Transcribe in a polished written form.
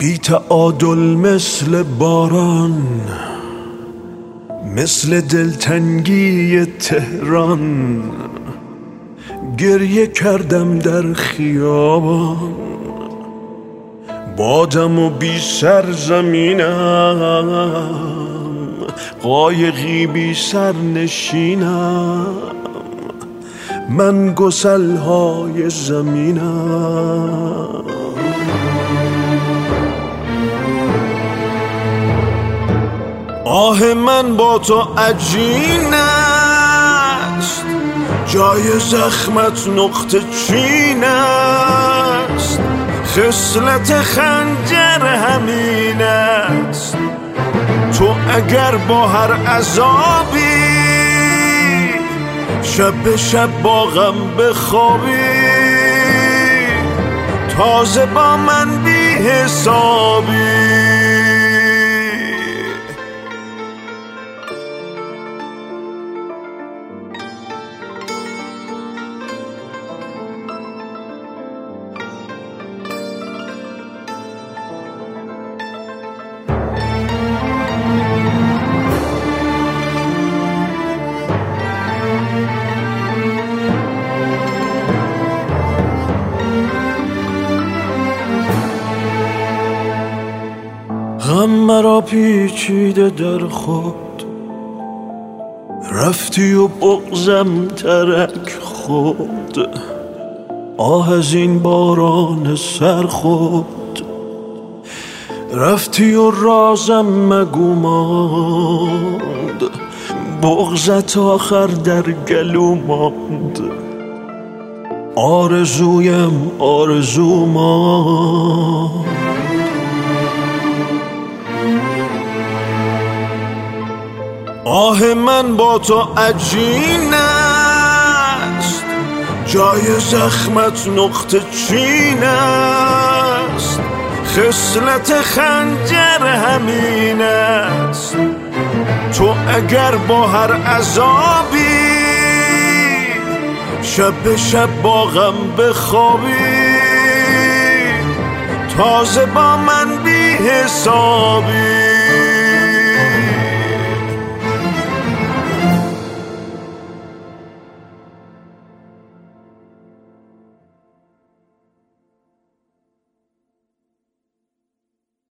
بی تعادل مثل باران، مثل دلتنگی تهران، گریه کردم در خیابان. بادم و بی سر زمینم، قایقی بی سر نشینم، من گسل‌های زمینم. آه من با تو عجین است، جای زخمت نقطه چین است، خصلت خنجر همین است. تو اگر با هر عذابی شب به شب با غم بخوابی، تازه با من بی حسابی. غم مرا پیچیده در خود، رفتی و بغضم ترک خود. آه از این باران سرخود، رفتی و رازم مگو ماند، بغضت آخر در گلو ماند. آرزویم آرزو ماند. آه من با تو عجین است، جای زخمت نقطه چین است، خصلت خنجر همین است. تو اگر با هر عذابی شب به شب با غم بخوابی، تازه با من بی حسابی.